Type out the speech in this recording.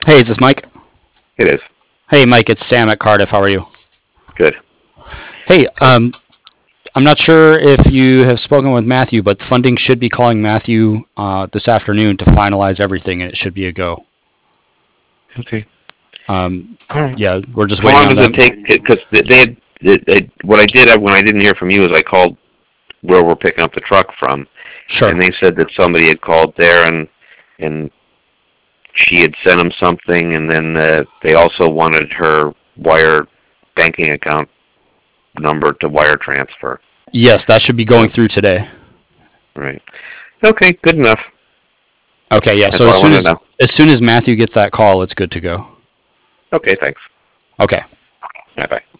Hey, is this Mike? It is. Hey, Mike, it's Sam at Cardiff. How are you? Good. Hey, I'm not sure if you have spoken with Matthew, but funding should be calling Matthew this afternoon to finalize everything, and it should be a go. Okay. Um, All right. yeah, we're just How waiting long on does it them. take? Because what I did when I didn't hear from you is I called where we're picking up the truck from, Sure. and they said that somebody had called there and she had sent them something, and then they also wanted her wire banking account number to wire transfer. Yes, that should be going So, through today. right. Okay. Good enough. Okay, yeah. That's So all as I soon wanted to as know. as soon as Matthew gets that call, it's good to go. Okay. Thanks. Okay. Bye bye.